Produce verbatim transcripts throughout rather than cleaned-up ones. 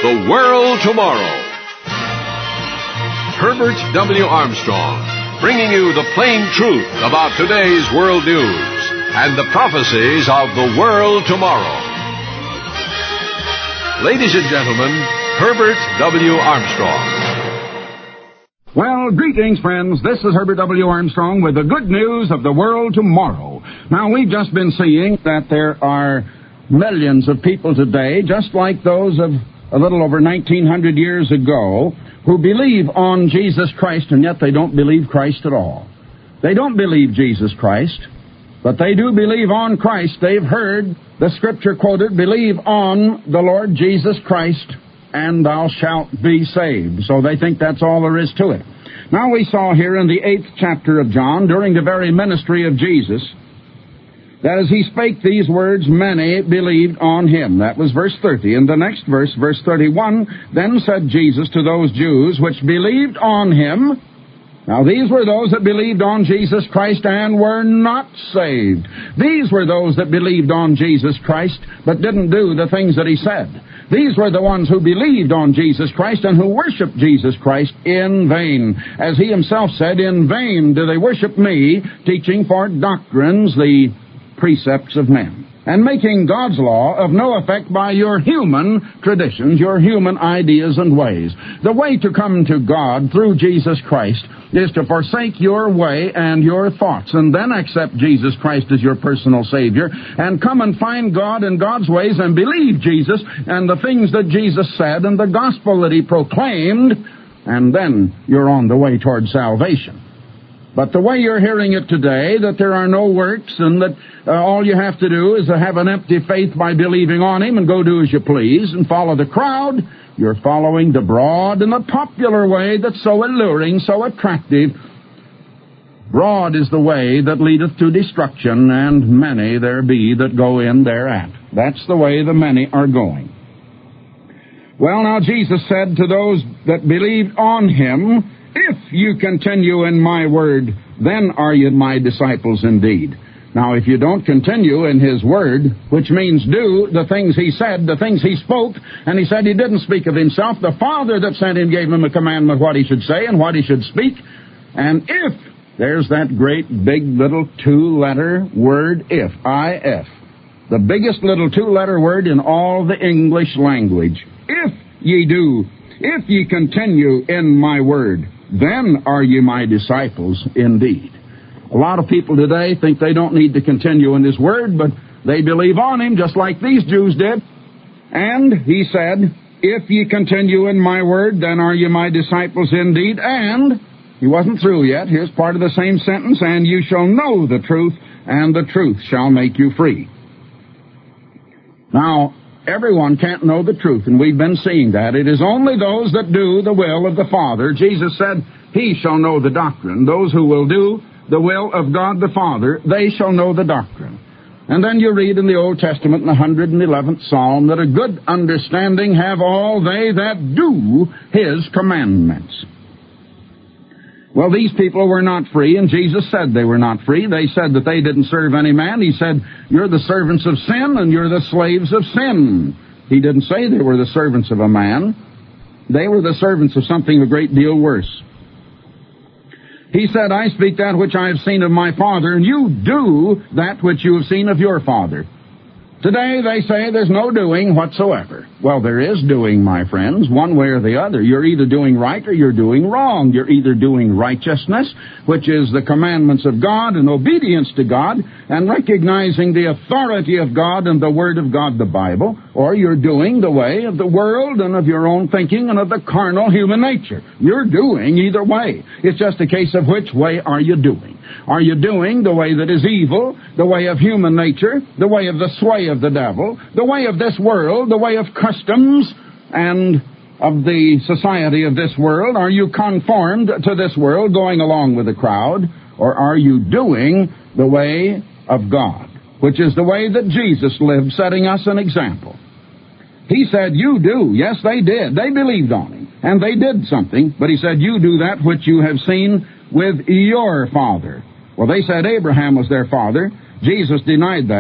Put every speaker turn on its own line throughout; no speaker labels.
The World Tomorrow. Herbert W. Armstrong, bringing you the plain truth about today's world news and the prophecies of the world tomorrow. Ladies and gentlemen, Herbert W. Armstrong.
Well, greetings, friends. This is Herbert W. Armstrong with the good news of the world tomorrow. Now, we've just been seeing that there are millions of people today, just like those of a little over nineteen hundred years ago, who believe on Jesus Christ, and yet they don't believe Christ at all. They don't believe Jesus Christ, but they do believe on Christ. They've heard the Scripture quoted, believe on the Lord Jesus Christ, and thou shalt be saved. So they think that's all there is to it. Now we saw here in the eighth chapter of John, during the very ministry of Jesus, that as he spake these words, many believed on him. That was verse thirty. In the next verse, verse thirty-one, then said Jesus to those Jews which believed on him. Now these were those that believed on Jesus Christ and were not saved. These were those that believed on Jesus Christ but didn't do the things that he said. These were the ones who believed on Jesus Christ and who worshiped Jesus Christ in vain. As he himself said, in vain do they worship me, teaching for doctrines the precepts of men, and making God's law of no effect by your human traditions, your human ideas and ways. The way to come to God through Jesus Christ is to forsake your way and your thoughts, and then accept Jesus Christ as your personal Savior, and come and find God and God's ways, and believe Jesus and the things that Jesus said and the gospel that he proclaimed, and then you're on the way toward salvation. But the way you're hearing it today, that there are no works and that uh, all you have to do is to have an empty faith by believing on him and go do as you please and follow the crowd, you're following the broad and the popular way that's so alluring, so attractive. Broad is the way that leadeth to destruction, and many there be that go in thereat. That's the way the many are going. Well, now Jesus said to those that believed on him, if you continue in my word, then are you my disciples indeed. Now, if you don't continue in his word, which means do the things he said, the things he spoke, and he said he didn't speak of himself. The Father that sent him gave him a commandment what he should say and what he should speak. And if, there's that great big little two-letter word, if, I F, the biggest little two-letter word in all the English language. If ye do, if ye continue in my word, then are ye my disciples indeed. A lot of people today think they don't need to continue in his word, but they believe on him just like these Jews did. And he said, if ye continue in my word, then are ye my disciples indeed. And he wasn't through yet. Here's part of the same sentence. And you shall know the truth, and the truth shall make you free. Now, everyone can't know the truth, and we've been seeing that. It is only those that do the will of the Father. Jesus said, he shall know the doctrine. Those who will do the will of God the Father, they shall know the doctrine. And then you read in the Old Testament in the one hundred eleventh Psalm that a good understanding have all they that do his commandments. Well, these people were not free, and Jesus said they were not free. They said that they didn't serve any man. He said, you're the servants of sin, and you're the slaves of sin. He didn't say they were the servants of a man. They were the servants of something a great deal worse. He said, I speak that which I have seen of my Father, and you do that which you have seen of your father. Today they say there's no doing whatsoever. Well, there is doing, my friends, one way or the other. You're either doing right or you're doing wrong. You're either doing righteousness, which is the commandments of God and obedience to God, and recognizing the authority of God and the Word of God, the Bible, or you're doing the way of the world and of your own thinking and of the carnal human nature. You're doing either way. It's just a case of which way are you doing. Are you doing the way that is evil, the way of human nature, the way of the sway of the devil, the way of this world, the way of customs and of the society of this world? Are you conformed to this world, going along with the crowd, or are you doing the way of God, which is the way that Jesus lived, setting us an example? He said, you do. Yes, they did. They believed on him, and they did something, but he said, you do that which you have seen with your father. Well, they said Abraham was their father. Jesus denied that.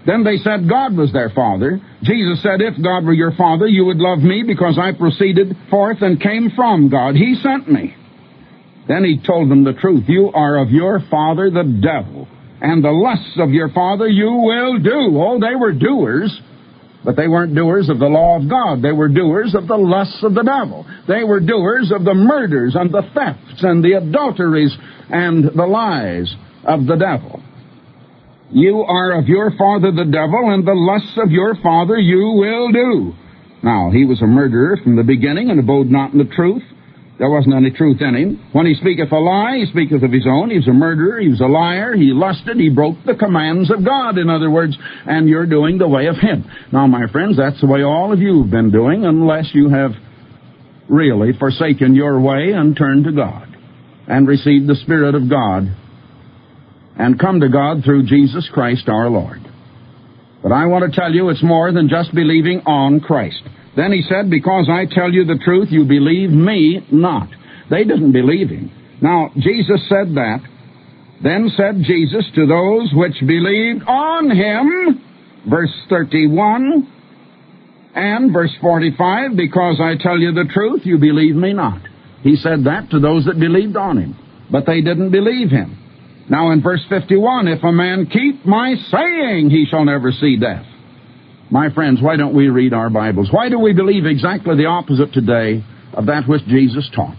Then they said God was their father. Jesus said, if God were your father, you would love me because I proceeded forth and came from God. He sent me. Then he told them the truth. You are of your father, the devil, and the lusts of your father you will do. Oh, they were doers, but they weren't doers of the law of God. They were doers of the lusts of the devil. They were doers of the murders and the thefts and the adulteries and the lies of the devil. You are of your father the devil, and the lusts of your father you will do. Now, he was a murderer from the beginning, and abode not in the truth. There wasn't any truth in him. When he speaketh a lie, he speaketh of his own. He was a murderer, he was a liar, he lusted, he broke the commands of God, in other words, and you're doing the way of him. Now, my friends, that's the way all of you have been doing, unless you have really forsaken your way and turned to God, and received the Spirit of God, and come to God through Jesus Christ our Lord. But I want to tell you, it's more than just believing on Christ. Then he said, because I tell you the truth, you believe me not. They didn't believe him. Now, Jesus said that. Then said Jesus to those which believed on him, verse thirty-one, and verse forty-five, because I tell you the truth, you believe me not. He said that to those that believed on him, but they didn't believe him. Now in verse fifty-one, if a man keep my saying, he shall never see death. My friends, why don't we read our Bibles? Why do we believe exactly the opposite today of that which Jesus taught?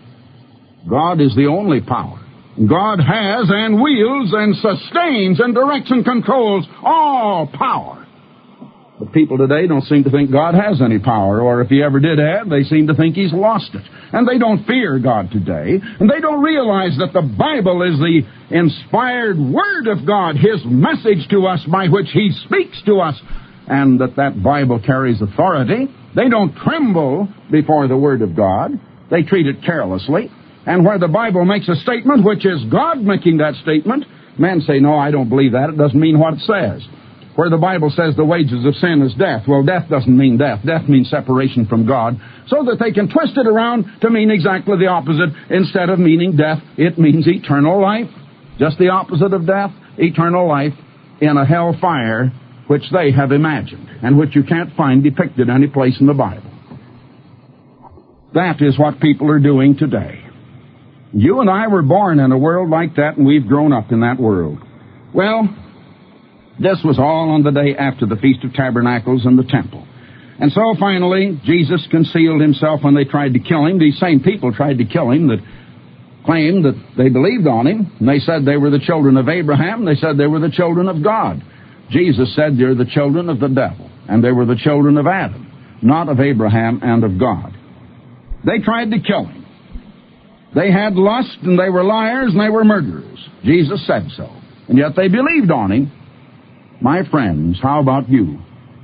God is the only power. God has and wields and sustains and directs and controls all power. But people today don't seem to think God has any power, or if he ever did have, they seem to think he's lost it. And they don't fear God today, and they don't realize that the Bible is the inspired Word of God, his message to us by which he speaks to us, and that that Bible carries authority. They don't tremble before the Word of God. They treat it carelessly. And where the Bible makes a statement, which is God making that statement, men say, no, I don't believe that. It doesn't mean what it says. Where the Bible says the wages of sin is death, well, death doesn't mean death. Death means separation from God. So that they can twist it around to mean exactly the opposite. Instead of meaning death, it means eternal life. Just the opposite of death, eternal life in a hell fire which they have imagined and which you can't find depicted any place in the Bible. That is what people are doing today. You and I were born in a world like that, and we've grown up in that world. Well, this was all on the day after the Feast of Tabernacles and the temple. And so finally, Jesus concealed himself when they tried to kill him. These same people tried to kill him that claimed that they believed on him. And they said they were the children of Abraham. They said they were the children of God. Jesus said they're the children of the devil. And they were the children of Adam, not of Abraham and of God. They tried to kill him. They had lust, and they were liars, and they were murderers. Jesus said so. And yet they believed on him. My friends, how about you?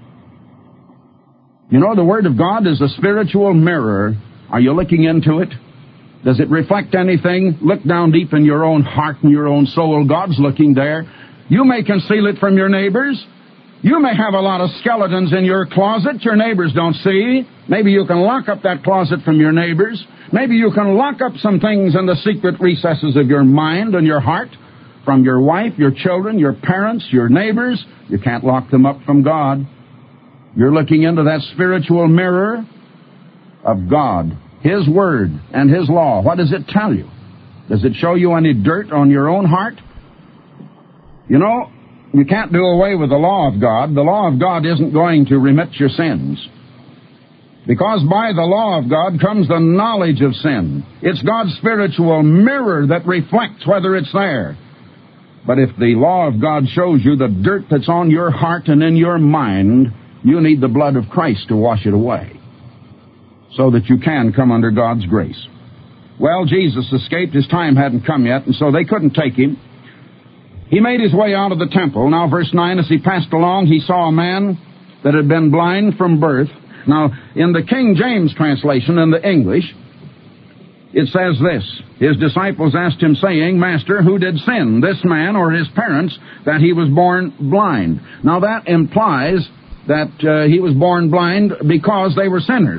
You know, the Word of God is a spiritual mirror. Are you looking into it? Does it reflect anything? Look down deep in your own heart and your own soul. God's looking there. You may conceal it from your neighbors. You may have a lot of skeletons in your closet your neighbors don't see. Maybe you can lock up that closet from your neighbors. Maybe you can lock up some things in the secret recesses of your mind and your heart from your wife, your children, your parents, your neighbors. You can't lock them up from God. You're looking into that spiritual mirror of God, his Word and his law. What does it tell you? Does it show you any dirt on your own heart? You know, you can't do away with the law of God. The law of God isn't going to remit your sins. Because by the law of God comes the knowledge of sin. It's God's spiritual mirror that reflects whether it's there. But if the law of God shows you the dirt that's on your heart and in your mind, you need the blood of Christ to wash it away, so that you can come under God's grace. Well, Jesus escaped. His time hadn't come yet, and so they couldn't take him. He made his way out of the temple. Now, verse nine, as he passed along, he saw a man that had been blind from birth. Now, in the King James translation, in the English, it says this: his disciples asked him, saying, Master, who did sin, this man or his parents, that he was born blind? Now, that implies that uh, he was born blind because they were sinners.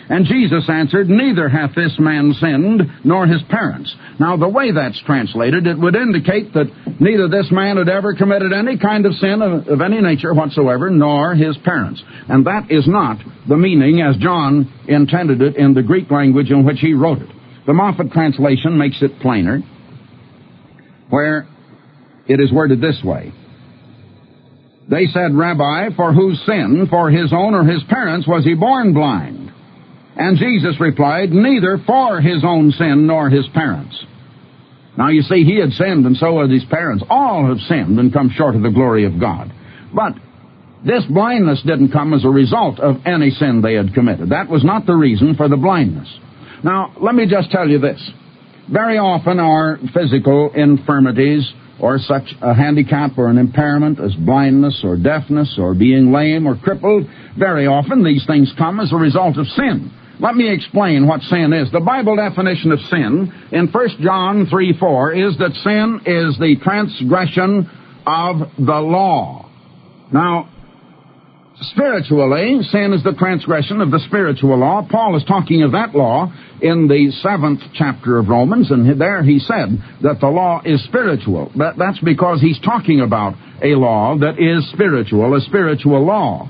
And Jesus answered, "Neither hath this man sinned, nor his parents." Now, the way that's translated, it would indicate that neither this man had ever committed any kind of sin of, of any nature whatsoever, nor his parents. And that is not the meaning as John intended it in the Greek language in which he wrote it. The Moffat translation makes it plainer, where it is worded this way. They said, "Rabbi, for whose sin, for his own or his parents, was he born blind?" And Jesus replied, "Neither for his own sin nor his parents." Now you see, he had sinned and so had his parents. All have sinned and come short of the glory of God. But this blindness didn't come as a result of any sin they had committed. That was not the reason for the blindness. Now, let me just tell you this. Very often our physical infirmities or such a handicap or an impairment as blindness or deafness or being lame or crippled, very often these things come as a result of sin. Let me explain what sin is. The Bible definition of sin in First John three four is that sin is the transgression of the law. Now, spiritually, sin is the transgression of the spiritual law. Paul is talking of that law in the seventh chapter of Romans, and there he said that the law is spiritual. That, that's because he's talking about a law that is spiritual, a spiritual law.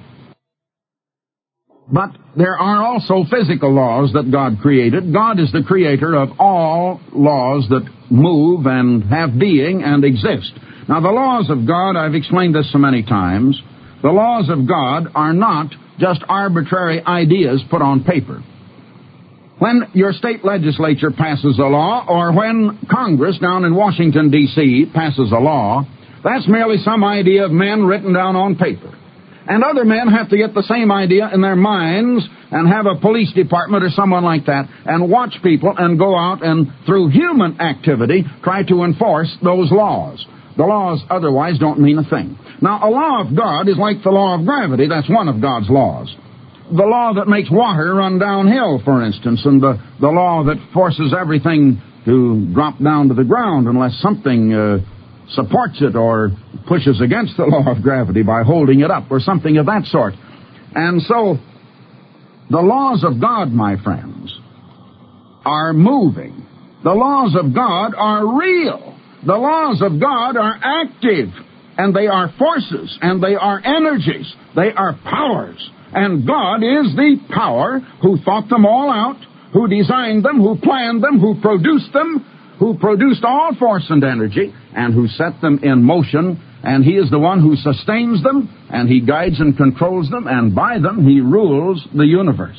But there are also physical laws that God created. God is the creator of all laws that move and have being and exist. Now, the laws of God, I've explained this so many times, the laws of God are not just arbitrary ideas put on paper. When your state legislature passes a law, or when Congress down in Washington, D C passes a law, that's merely some idea of men written down on paper. And other men have to get the same idea in their minds and have a police department or someone like that and watch people and go out and, through human activity, try to enforce those laws. The laws otherwise don't mean a thing. Now, a law of God is like the law of gravity. That's one of God's laws. The law that makes water run downhill, for instance, and the, the law that forces everything to drop down to the ground unless something uh, supports it or pushes against the law of gravity by holding it up or something of that sort. And so, the laws of God, my friends, are moving. The laws of God are real. The laws of God are active, and they are forces, and they are energies, they are powers. And God is the power who thought them all out, who designed them, who planned them, who produced them, who produced all force and energy, and who set them in motion, and He is the one who sustains them, and He guides and controls them, and by them He rules the universe.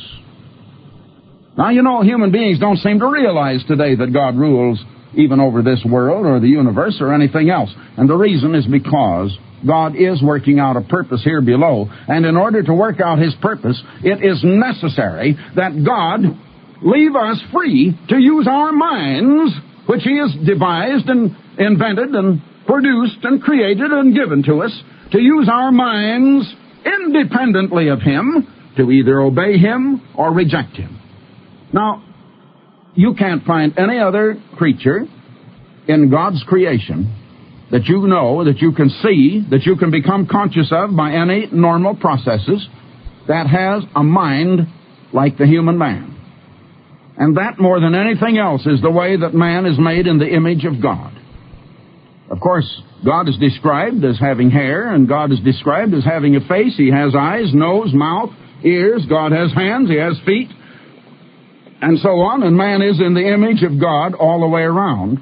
Now, you know, human beings don't seem to realize today that God rules even over this world or the universe or anything else. And the reason is because God is working out a purpose here below. And in order to work out His purpose, it is necessary that God leave us free to use our minds, which He has devised and invented and produced and created and given to us, to use our minds independently of Him to either obey Him or reject Him. Now, you can't find any other creature in God's creation that you know, that you can see, that you can become conscious of by any normal processes that has a mind like the human man. And that, more than anything else, is the way that man is made in the image of God. Of course, God is described as having hair, and God is described as having a face. He has eyes, nose, mouth, ears. God has hands, He has feet, and so on, and man is in the image of God all the way around.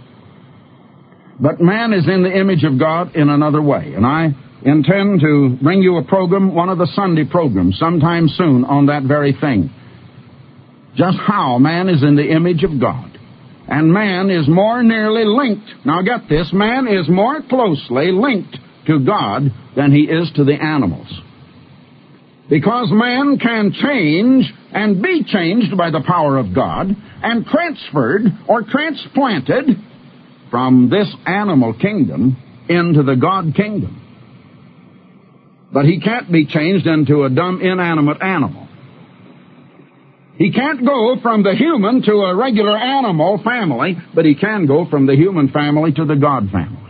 But man is in the image of God in another way. And I intend to bring you a program, one of the Sunday programs, sometime soon on that very thing. Just how man is in the image of God. And man is more nearly linked. Now get this, man is more closely linked to God than he is to the animals. Because man can change and be changed by the power of God and transferred or transplanted from this animal kingdom into the God kingdom. But he can't be changed into a dumb, inanimate animal. He can't go from the human to a regular animal family, but he can go from the human family to the God family.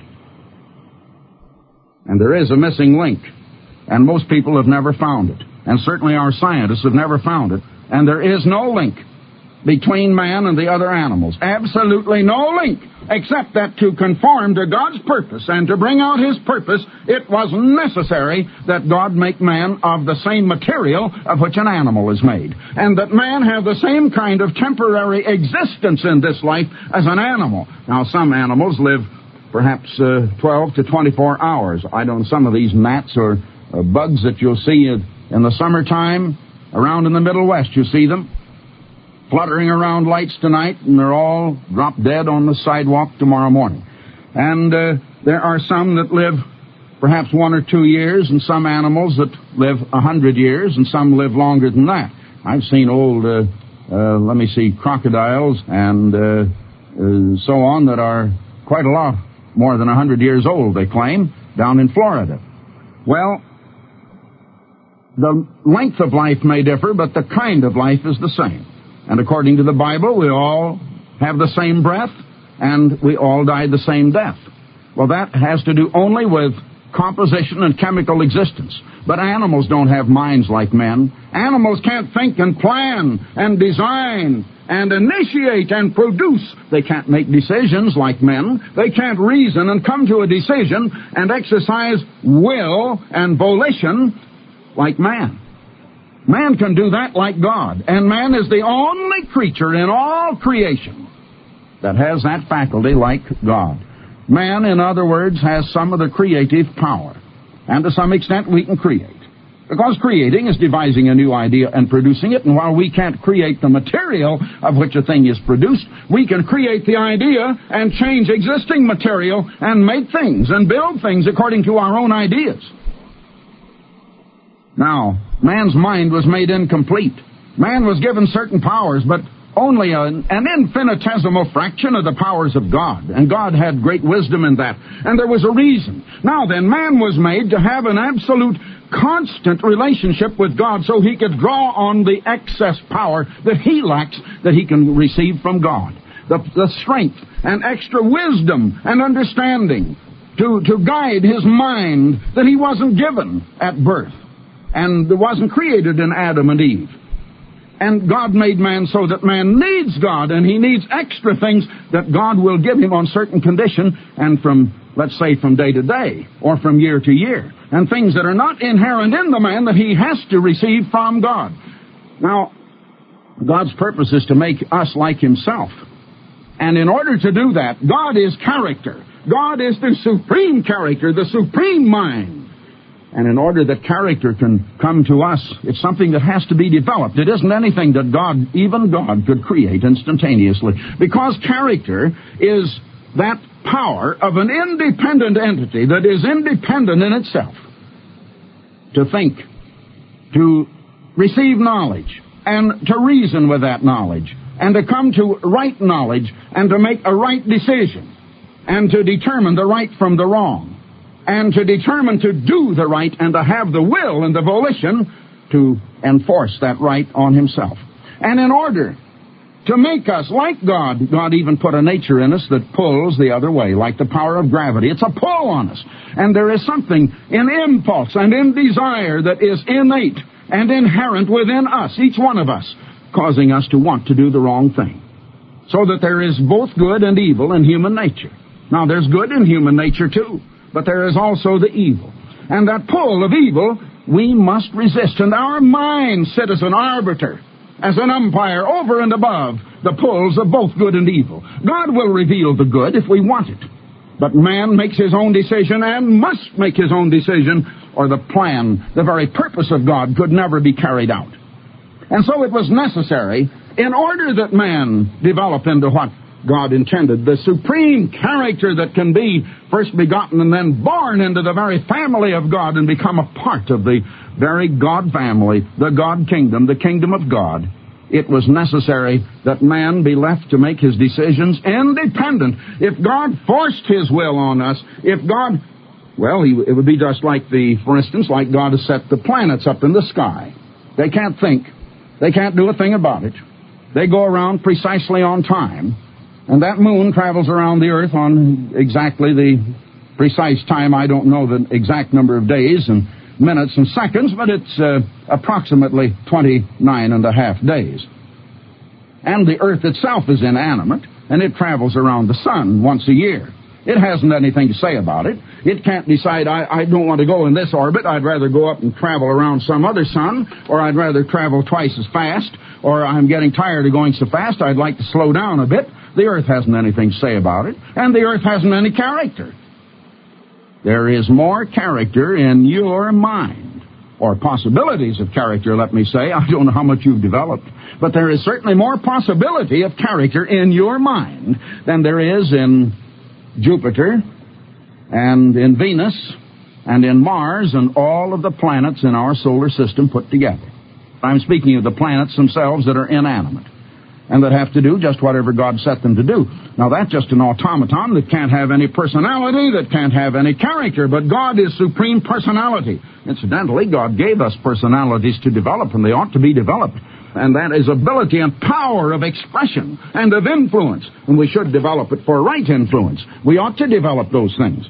And there is a missing link. And most people have never found it. And certainly our scientists have never found it. And there is no link between man and the other animals. Absolutely no link, except that to conform to God's purpose and to bring out His purpose, it was necessary that God make man of the same material of which an animal is made, and that man have the same kind of temporary existence in this life as an animal. Now, some animals live perhaps uh, twelve to twenty-four hours. I don't know, some of these gnats or uh, bugs that you'll see in the summertime around in the Middle West, you see them fluttering around lights tonight, and they're all drop dead on the sidewalk tomorrow morning. And uh, there are some that live perhaps one or two years, and some animals that live a hundred years, and some live longer than that. I've seen old, uh, uh, let me see, crocodiles and uh, uh, so on that are quite a lot more than a hundred years old, they claim, down in Florida. Well, the length of life may differ, but the kind of life is the same. And according to the Bible, we all have the same breath, and we all die the same death. Well, that has to do only with composition and chemical existence. But animals don't have minds like men. Animals can't think and plan and design and initiate and produce. They can't make decisions like men. They can't reason and come to a decision and exercise will and volition like man. Man can do that like God, and man is the only creature in all creation that has that faculty like God. Man, in other words, has some of the creative power, and to some extent we can create. Because creating is devising a new idea and producing it, and while we can't create the material of which a thing is produced, we can create the idea and change existing material and make things and build things according to our own ideas. Now, man's mind was made incomplete. Man was given certain powers, but only an, an infinitesimal fraction of the powers of God. And God had great wisdom in that. And there was a reason. Now then, man was made to have an absolute constant relationship with God so he could draw on the excess power that he lacks that he can receive from God. The, the strength and extra wisdom and understanding to, to guide his mind that he wasn't given at birth and wasn't created in Adam and Eve. And God made man so that man needs God, and he needs extra things that God will give him on certain condition, and from, let's say, from day to day, or from year to year, and things that are not inherent in the man that he has to receive from God. Now, God's purpose is to make us like himself. And in order to do that, God is character. God is the supreme character, the supreme mind. And in order that character can come to us, it's something that has to be developed. It isn't anything that God, even God, could create instantaneously. Because character is that power of an independent entity that is independent in itself. To think, to receive knowledge, and to reason with that knowledge, and to come to right knowledge, and to make a right decision, and to determine the right from the wrong, and to determine to do the right and to have the will and the volition to enforce that right on himself. And in order to make us like God, God even put a nature in us that pulls the other way, like the power of gravity. It's a pull on us. And there is something in impulse and in desire that is innate and inherent within us, each one of us, causing us to want to do the wrong thing. So that there is both good and evil in human nature. Now, there's good in human nature, too. But there is also the evil. And that pull of evil we must resist. And our minds sit as an arbiter, as an umpire, over and above the pulls of both good and evil. God will reveal the good if we want it. But man makes his own decision and must make his own decision, or the plan, the very purpose of God could never be carried out. And so it was necessary, in order that man develop into what God intended, the supreme character that can be first begotten and then born into the very family of God and become a part of the very God family, the God kingdom, the kingdom of God, it was necessary that man be left to make his decisions independent. If God forced his will on us, if God, well, he, it would be just like the, for instance, like God has set the planets up in the sky. They can't think. They can't do a thing about it. They go around precisely on time. And that moon travels around the earth on exactly the precise time. I don't know the exact number of days, and minutes and seconds, but it's uh, approximately twenty-nine and a half days. And the Earth itself is inanimate, and it travels around the sun once a year. It hasn't anything to say about it. It can't decide, I, I don't want to go in this orbit. I'd rather go up and travel around some other sun, or I'd rather travel twice as fast, or I'm getting tired of going so fast, I'd like to slow down a bit. The Earth hasn't anything to say about it, and the Earth hasn't any character. There is more character in your mind, or possibilities of character, let me say. I don't know how much you've developed, but there is certainly more possibility of character in your mind than there is in Jupiter and in Venus and in Mars and all of the planets in our solar system put together. I'm speaking of the planets themselves that are inanimate and that have to do just whatever God set them to do. Now, that's just an automaton that can't have any personality, that can't have any character, but God is supreme personality. Incidentally, God gave us personalities to develop, and they ought to be developed. And that is ability and power of expression and of influence. And we should develop it for right influence. We ought to develop those things.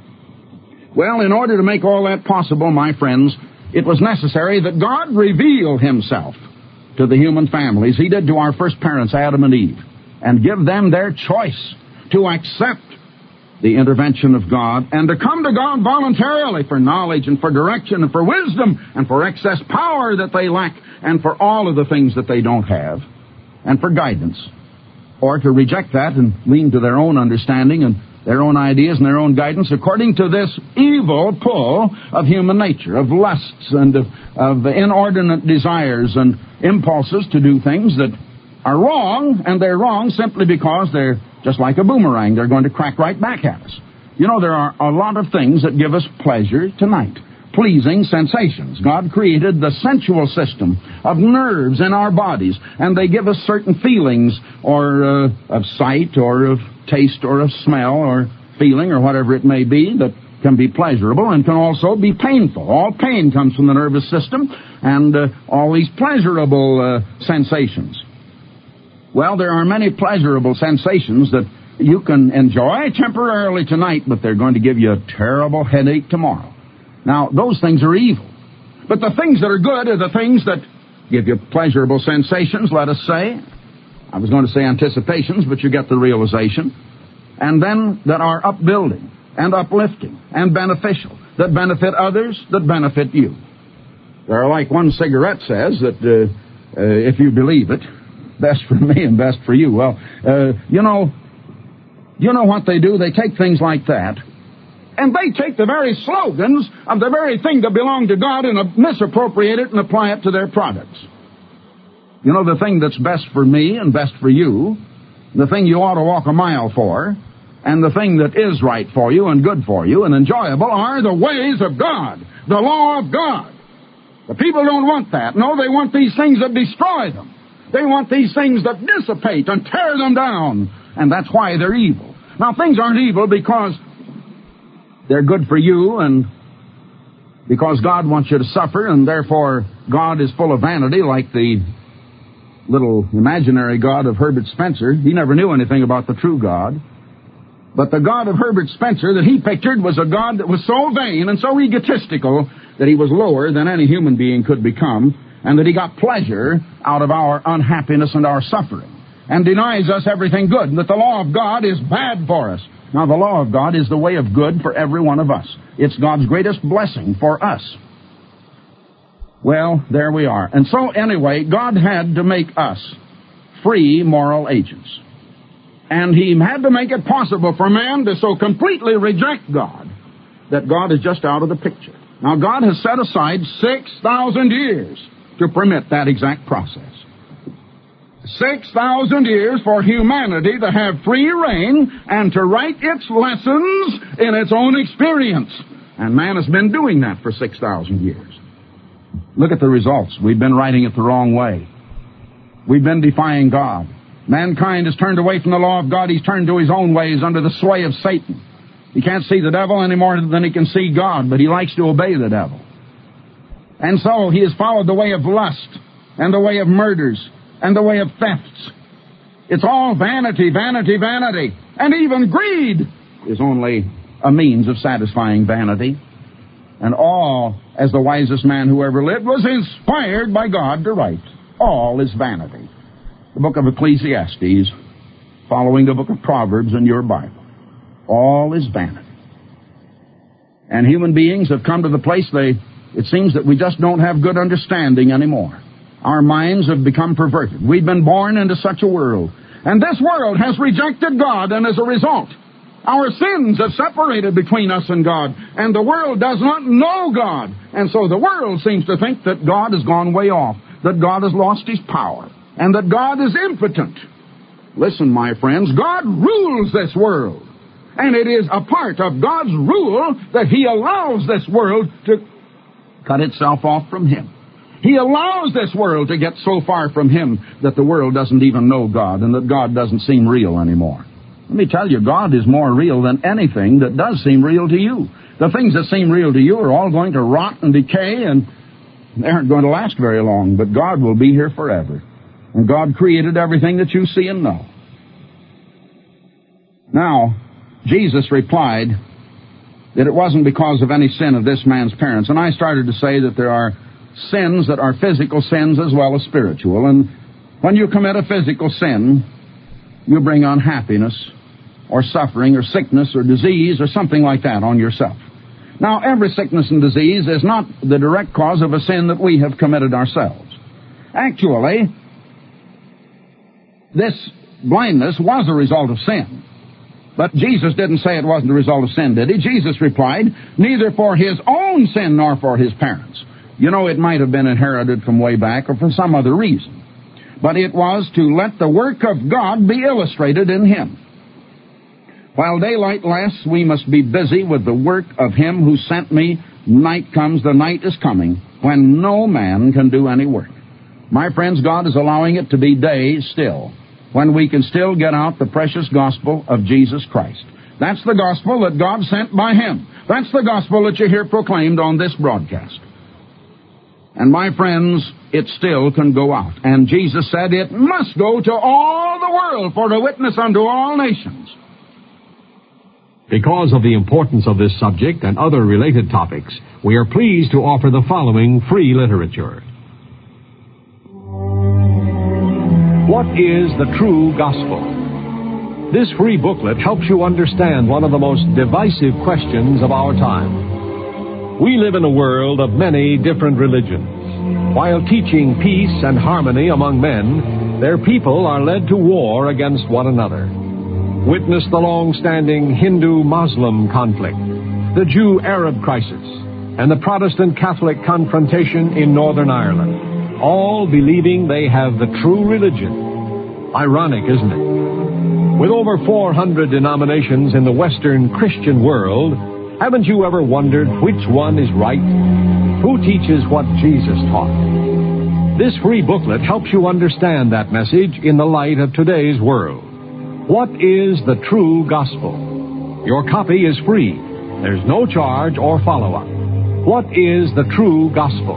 Well, in order to make all that possible, my friends, it was necessary that God reveal himself to the human families. He did to our first parents, Adam and Eve, and give them their choice to accept the intervention of God and to come to God voluntarily for knowledge and for direction and for wisdom and for excess power that they lack and for all of the things that they don't have and for guidance, or to reject that and lean to their own understanding and their own ideas and their own guidance according to this evil pull of human nature, of lusts and of, of inordinate desires and impulses to do things that are wrong, and they're wrong simply because they're just like a boomerang. They're going to crack right back at us. You know, there are a lot of things that give us pleasure tonight. Pleasing sensations. God created the sensual system of nerves in our bodies, and they give us certain feelings, or uh, of sight, or of taste, or of smell, or feeling, or whatever it may be, that can be pleasurable and can also be painful. All pain comes from the nervous system, and uh, all these pleasurable uh, sensations. Well, there are many pleasurable sensations that you can enjoy temporarily tonight, but they're going to give you a terrible headache tomorrow. Now, those things are evil. But the things that are good are the things that give you pleasurable sensations, let us say. I was going to say anticipations, but you get the realization. And then that are upbuilding and uplifting and beneficial, that benefit others, that benefit you. They're like one cigarette says, that uh, uh, if you believe it, best for me and best for you. Well, uh, you know, you know what they do? They take things like that, and they take the very slogans of the very thing that belonged to God and uh, misappropriate it and apply it to their products. You know, the thing that's best for me and best for you, the thing you ought to walk a mile for, and the thing that is right for you and good for you and enjoyable are the ways of God, the law of God. The people don't want that. No, they want these things that destroy them. They want these things that dissipate and tear them down, and that's why they're evil. Now, things aren't evil because they're good for you and because God wants you to suffer, and therefore God is full of vanity, like the little imaginary God of Herbert Spencer. He never knew anything about the true God. But the God of Herbert Spencer that he pictured was a God that was so vain and so egotistical that he was lower than any human being could become, and that he got pleasure out of our unhappiness and our suffering, and denies us everything good, and that the law of God is bad for us. Now, the law of God is the way of good for every one of us. It's God's greatest blessing for us. Well, there we are. And so, anyway, God had to make us free moral agents. And he had to make it possible for man to so completely reject God that God is just out of the picture. Now, God has set aside six thousand years to permit that exact process. Six thousand years for humanity to have free reign and to write its lessons in its own experience. And man has been doing that for six thousand years. Look at the results. We've been writing it the wrong way. We've been defying God. Mankind has turned away from the law of God. He's turned to his own ways under the sway of Satan. He can't see the devil any more than he can see God, but he likes to obey the devil. And so he has followed the way of lust and the way of murders and the way of thefts. It's all vanity, vanity, vanity. And even greed is only a means of satisfying vanity. And all, as the wisest man who ever lived, was inspired by God to write. All is vanity. The book of Ecclesiastes, following the book of Proverbs in your Bible. All is vanity. And human beings have come to the place they, it seems that we just don't have good understanding anymore. Our minds have become perverted. We've been born into such a world. And this world has rejected God, and as a result, our sins have separated between us and God, and the world does not know God. And so the world seems to think that God has gone way off, that God has lost his power, and that God is impotent. Listen, my friends, God rules this world. And it is a part of God's rule that he allows this world to cut itself off from him. He allows this world to get so far from him that the world doesn't even know God and that God doesn't seem real anymore. Let me tell you, God is more real than anything that does seem real to you. The things that seem real to you are all going to rot and decay, and they aren't going to last very long, but God will be here forever. And God created everything that you see and know. Now, Jesus replied that it wasn't because of any sin of this man's parents. And I started to say that there are sins that are physical sins as well as spiritual. And when you commit a physical sin, you bring unhappiness or suffering or sickness or disease or something like that on yourself. Now, every sickness and disease is not the direct cause of a sin that we have committed ourselves. Actually, this blindness was a result of sin. But Jesus didn't say it wasn't a result of sin, did he? Jesus replied, neither for his own sin nor for his parents. You know, it might have been inherited from way back or for some other reason. But it was to let the work of God be illustrated in him. While daylight lasts, we must be busy with the work of him who sent me. Night comes, the night is coming, when no man can do any work. My friends, God is allowing it to be day still, when we can still get out the precious gospel of Jesus Christ. That's the gospel that God sent by him. That's the gospel that you hear proclaimed on this broadcast. And my friends, it still can go out. And Jesus said it must go to all the world for a witness unto all nations.
Because of the importance of this subject and other related topics, we are pleased to offer the following free literature. What is the true gospel? This free booklet helps you understand one of the most divisive questions of our time. We live in a world of many different religions. While teaching peace and harmony among men, their people are led to war against one another. Witness the long-standing Hindu-Muslim conflict, the Jew-Arab crisis, and the Protestant-Catholic confrontation in Northern Ireland, all believing they have the true religion. Ironic, isn't it? With over four hundred denominations in the Western Christian world, haven't you ever wondered which one is right? Who teaches what Jesus taught? This free booklet helps you understand that message in the light of today's world. What is the true gospel? Your copy is free. There's no charge or follow-up. What is the true gospel?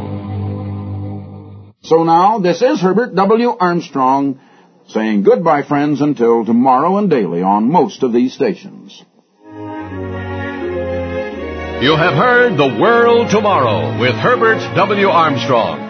So now, this is Herbert W. Armstrong saying goodbye, friends, until tomorrow and daily on most of these stations.
You have heard The World Tomorrow with Herbert W. Armstrong.